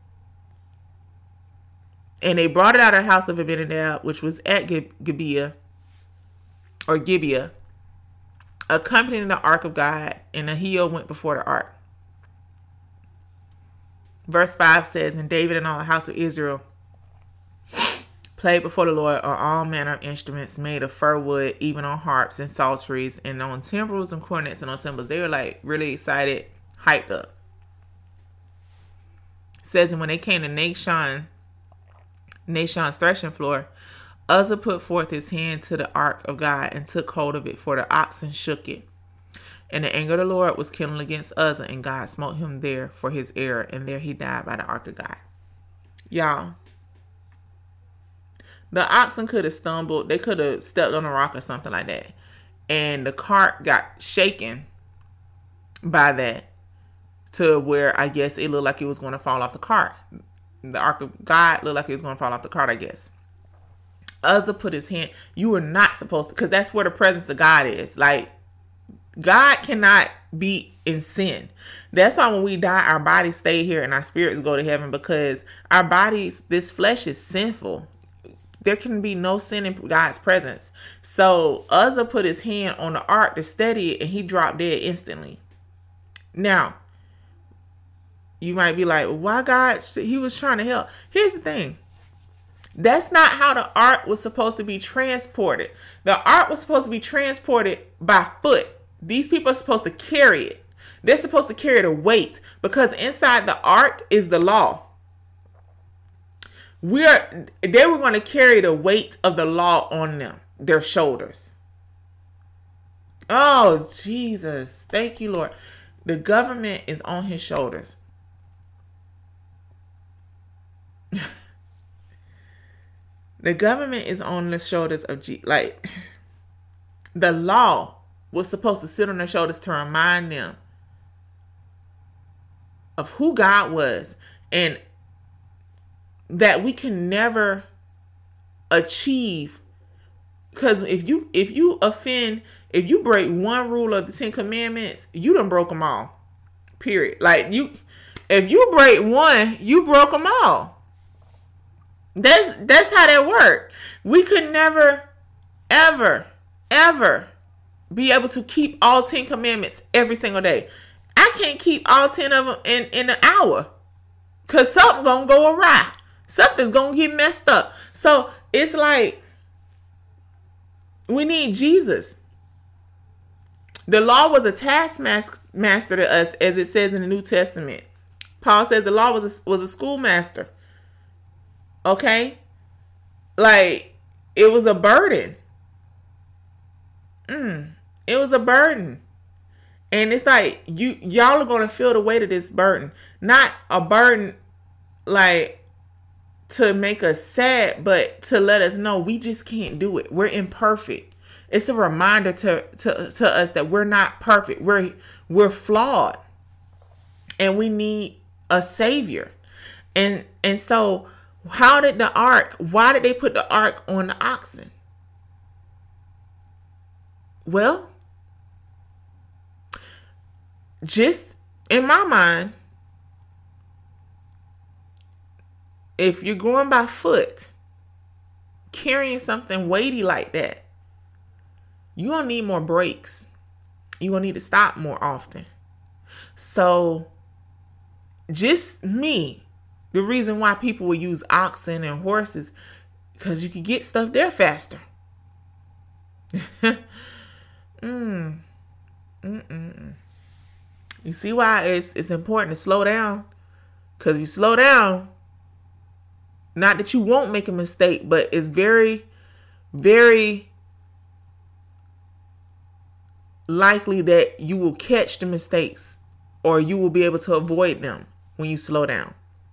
And they brought it out of the house of Abinadab, which was at Gibeah, accompanying the ark of God, and Ahio went before the ark. Verse 5 says, and David and all the house of Israel played before the Lord on all manner of instruments made of fir wood, even on harps and psalteries, and on timbrels and cornets and on cymbals. They were like really excited, hyped up. It says, and when they came to Nashon's threshing floor, Uzzah put forth his hand to the ark of God and took hold of it, for the oxen shook it. And the anger of the Lord was kindled against Uzzah, and God smote him there for his error, and there he died by the ark of God. Y'all, the oxen could have stumbled. They could have stepped on a rock or something like that. And the cart got shaken by that to where I guess it looked like it was going to fall off the cart. The ark of God looked like it was going to fall off the cart, I guess. Uzzah put his hand. You were not supposed to, because that's where the presence of God is. Like, God cannot be in sin. That's why when we die, our bodies stay here and our spirits go to heaven, because our bodies, this flesh is sinful. There can be no sin in God's presence. So Uzzah put his hand on the ark to steady it, and he dropped dead instantly. Now, you might be like, why God? He was trying to help. Here's the thing. That's not how the ark was supposed to be transported. The ark was supposed to be transported by foot. These people are supposed to carry it. They're supposed to carry the weight, because inside the ark is the law. They were going to carry the weight of the law on them, their shoulders. Oh, Jesus. Thank you, Lord. The government is on his shoulders. The government is on the shoulders of like the law was supposed to sit on their shoulders to remind them of who God was, and that we can never achieve. Because if you break one rule of the 10 Commandments, you done broke them all. Period. Like if you break one, you broke them all. That's how that worked. We could never, ever, ever be able to keep all 10 commandments every single day. I can't keep all 10 of them in an hour, because something's going to go awry. Something's going to get messed up. So it's like we need Jesus. The law was a taskmaster to us, as it says in the New Testament. Paul says the law was a schoolmaster. Okay? Like, it was a burden. It was a burden. And it's like, y'all are going to feel the weight of this burden. Not a burden like to make us sad, but to let us know we just can't do it. We're imperfect. It's a reminder to us that we're not perfect. We're flawed. And we need a savior. And so why did they put the ark on the oxen? Well, just in my mind, if you're going by foot, carrying something weighty like that, you're going to need more brakes. You're going to need to stop more often. So, just me, the reason why people will use oxen and horses, because you can get stuff there faster. You see why it's important to slow down? Because if you slow down, not that you won't make a mistake, but it's very, very likely that you will catch the mistakes, or you will be able to avoid them when you slow down,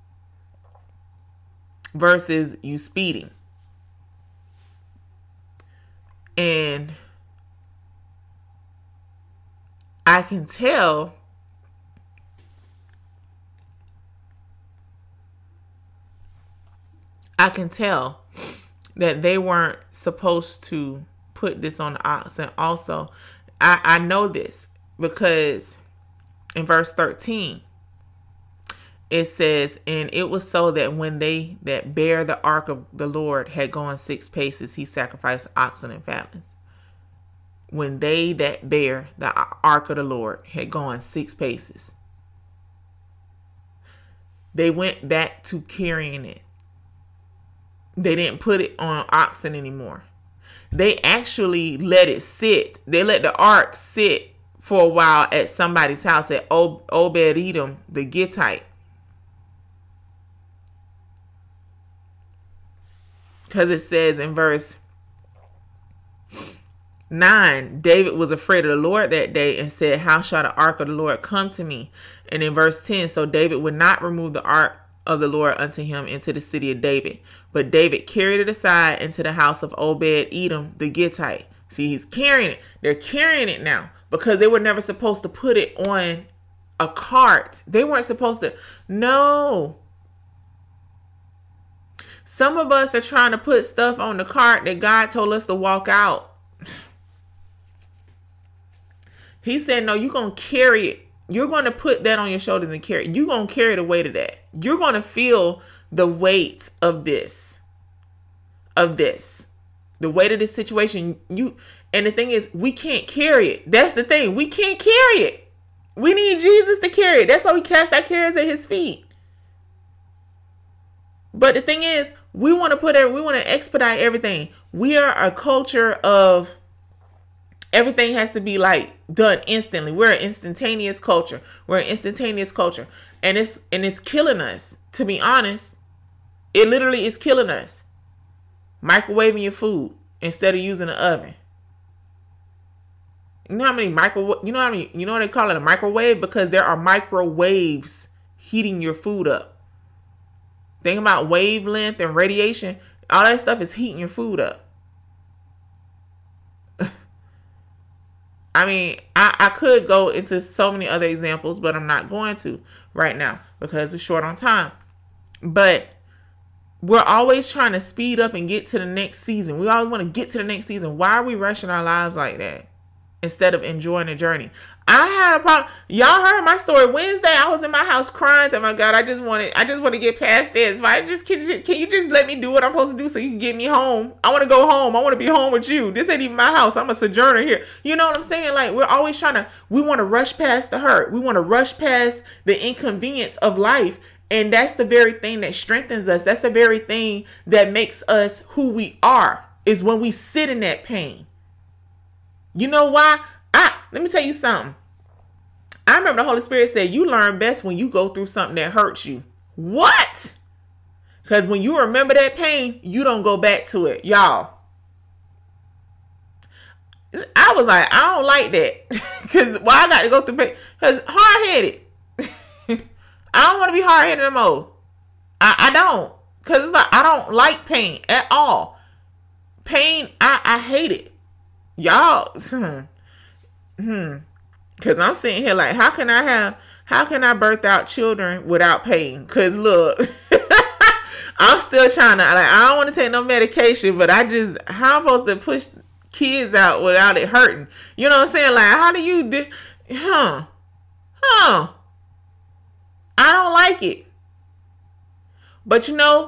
versus you speeding. And I can tell that they weren't supposed to put this on the oxen. Also, I know this because in verse 13, it says, and it was so that when they that bear the ark of the Lord had gone 6 paces, he sacrificed oxen and fatlings. When they that bear the ark of the Lord had gone 6 paces, they went back to carrying it. They didn't put it on oxen anymore. They actually let it sit. They let the ark sit for a while at somebody's house, at Obed-Edom, the Gittite. Because it says in verse 9, David was afraid of the Lord that day and said, how shall the ark of the Lord come to me? And in verse 10, so David would not remove the ark of the Lord unto him into the city of David, but David carried it aside into the house of Obed-Edom the Gittite. See, he's carrying it. They're carrying it now because they were never supposed to put it on a cart. They weren't supposed to. No. Some of us are trying to put stuff on the cart that God told us to walk out. He said, no, you're going to carry it. You're going to put that on your shoulders and carry it. You're going to carry the weight of that. You're going to feel the weight of this. The weight of this situation. And the thing is, we can't carry it. That's the thing. We can't carry it. We need Jesus to carry it. That's why we cast our cares at his feet. But the thing is, we want to expedite everything. We are a culture of everything has to be like done instantly. We're an instantaneous culture. And it's killing us, to be honest. It literally is killing us. Microwaving your food instead of using an oven. You know how many you know what they call it, a microwave? Because there are microwaves heating your food up. Think about wavelength and radiation. All that stuff is heating your food up. I mean, I could go into so many other examples, but I'm not going to right now because we're short on time. But we're always trying to speed up and get to the next season. We always want to get to the next season. Why are we rushing our lives like that instead of enjoying the journey? I had a problem. Y'all heard my story Wednesday. I was in my house crying. Oh my God, I just want to get past this. Can you just let me do what I'm supposed to do so you can get me home? I want to go home. I want to be home with you. This ain't even my house. I'm a sojourner here. You know what I'm saying? Like, we're always we want to rush past the hurt. We want to rush past the inconvenience of life. And that's the very thing that strengthens us. That's the very thing that makes us who we are, is when we sit in that pain. You know why? Let me tell you something. I remember the Holy Spirit said, you learn best when you go through something that hurts you. What? Because when you remember that pain, you don't go back to it. Y'all, I was like, I don't like that. Because why I got to go through pain? Because hard-headed. I don't want to be hard-headed no more. I don't. Because it's like, I don't like pain at all. Pain, I hate it. Y'all, because I'm sitting here like, how can I birth out children without pain? Because look, I'm still trying to, I don't want to take no medication, but how am I supposed to push kids out without it hurting? You know what I'm saying? Like, how do you do, I don't like it. But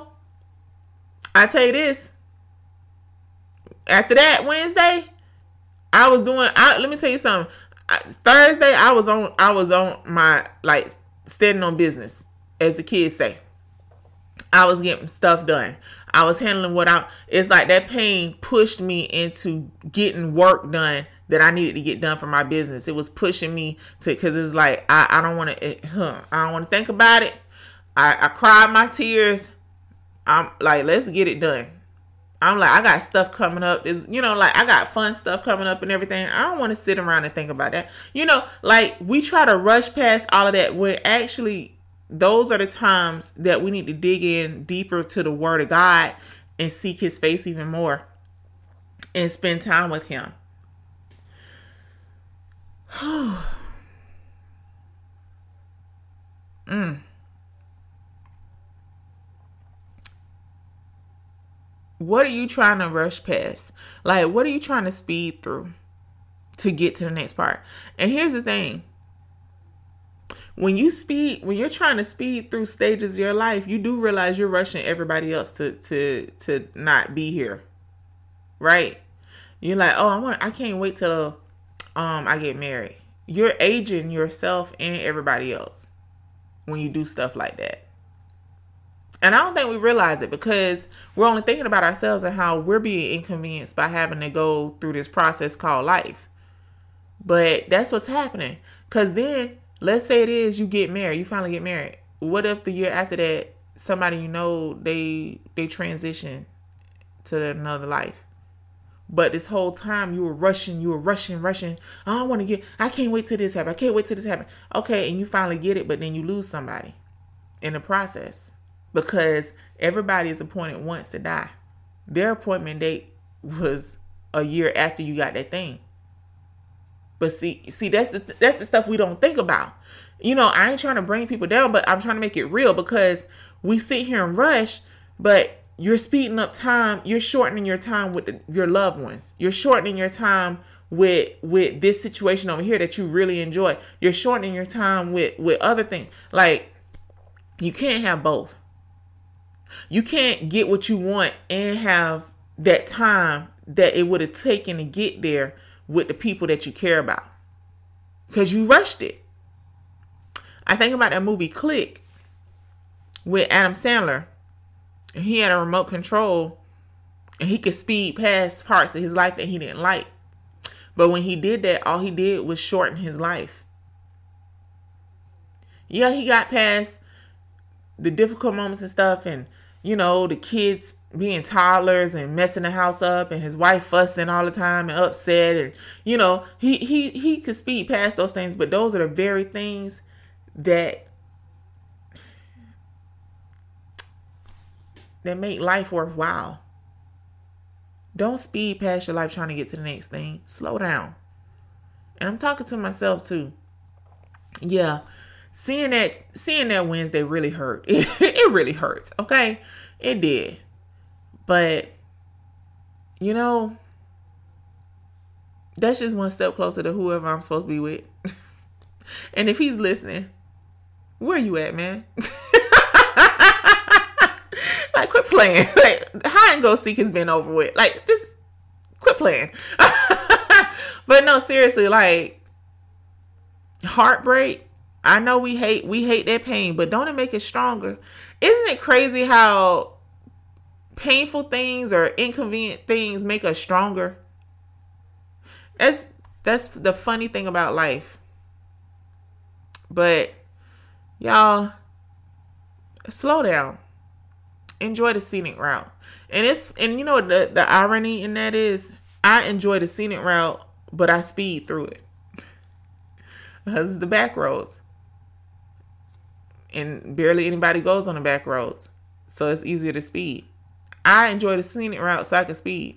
I tell you this, after that Wednesday, let me tell you something. Thursday, I was on my, like, standing on business, as the kids say. I was getting stuff done. I was handling it's like that pain pushed me into getting work done that I needed to get done for my business. It was pushing me because it's like, I don't want to think about it. I cried my tears. I'm like, let's get it done. I'm like, I got stuff coming up. I got fun stuff coming up and everything. I don't want to sit around and think about that. Like, we try to rush past all of that when actually those are the times that we need to dig in deeper to the Word of God and seek His face even more and spend time with Him. What are you trying to rush past? Like, what are you trying to speed through to get to the next part? And here's the thing. When you're trying to speed through stages of your life, you do realize you're rushing everybody else to not be here. Right? You're like, I can't wait till I get married. You're aging yourself and everybody else when you do stuff like that. And I don't think we realize it because we're only thinking about ourselves and how we're being inconvenienced by having to go through this process called life. But that's what's happening. Because then, let's say it is you get married. You finally get married. What if the year after that, somebody they transition to another life? But this whole time you were rushing. I can't wait till this happen. Okay, and you finally get it, but then you lose somebody in the process. Because everybody is appointed once to die. Their appointment date was a year after you got that thing. But see, that's the stuff we don't think about. I ain't trying to bring people down, but I'm trying to make it real because we sit here and rush, but you're speeding up time. You're shortening your time with your loved ones. You're shortening your time with this situation over here that you really enjoy. You're shortening your time with other things. Like, you can't have both. You can't get what you want and have that time that it would have taken to get there with the people that you care about. Because you rushed it. I think about that movie Click with Adam Sandler. And he had a remote control and he could speed past parts of his life that he didn't like. But when he did that, all he did was shorten his life. Yeah, he got past the difficult moments and stuff, and the kids being toddlers and messing the house up, and his wife fussing all the time and upset, and he could speed past those things. But those are the very things that make life worthwhile. Don't speed past your life trying to get to the next thing. Slow down. And I'm talking to myself too. Yeah. Seeing that Wednesday really hurt. It really hurts. Okay. It did. But, that's just one step closer to whoever I'm supposed to be with. And if he's listening, where you at, man? Like, quit playing. Like, hide and go seek has been over with. Like, just quit playing. But no, seriously, like, heartbreak, I know we hate that pain, but don't it make it stronger? Isn't it crazy how painful things or inconvenient things make us stronger? That's the funny thing about life. But y'all, slow down. Enjoy the scenic route. And the irony in that is, I enjoy the scenic route, but I speed through it. Because it's the back roads. And barely anybody goes on the back roads. So it's easier to speed. I enjoy the scenic route so I can speed.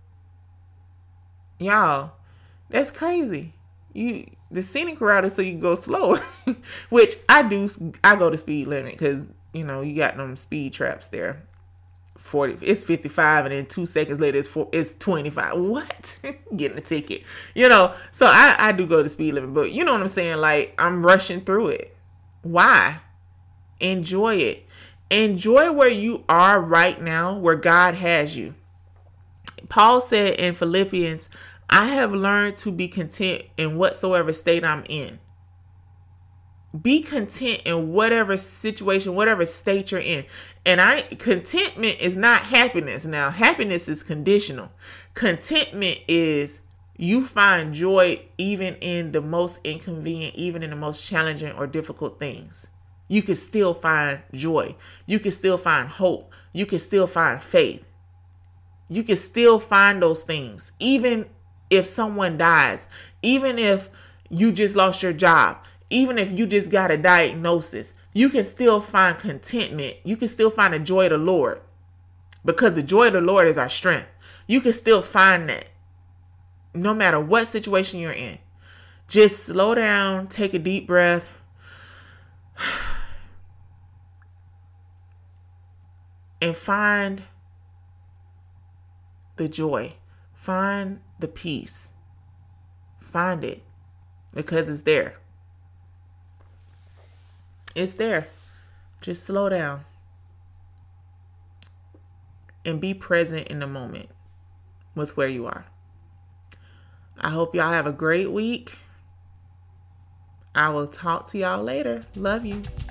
Y'all, that's crazy. The scenic route is so you can go slower. Which I do. I go the speed limit because, you got them speed traps there. 40, it's 55, and then 2 seconds later it's 25. What? Getting a ticket. So I do go the speed limit, but you know what I'm saying? Like, I'm rushing through it. Why? Enjoy it. Enjoy where you are right now, where God has you. Paul said in Philippians, I have learned to be content in whatsoever state I'm in. Be content in whatever situation, whatever state you're in. And contentment is not happiness. Now, happiness is conditional. Contentment is you find joy even in the most inconvenient, even in the most challenging or difficult things. You can still find joy. You can still find hope. You can still find faith. You can still find those things. Even if someone dies, even if you just lost your job, even if you just got a diagnosis, you can still find contentment. You can still find the joy of the Lord, because the joy of the Lord is our strength. You can still find that no matter what situation you're in. Just slow down, take a deep breath, and find the joy. Find the peace. Find it, because it's there. It's there. Just slow down and be present in the moment with where you are. I hope y'all have a great week. I will talk to y'all later. Love you.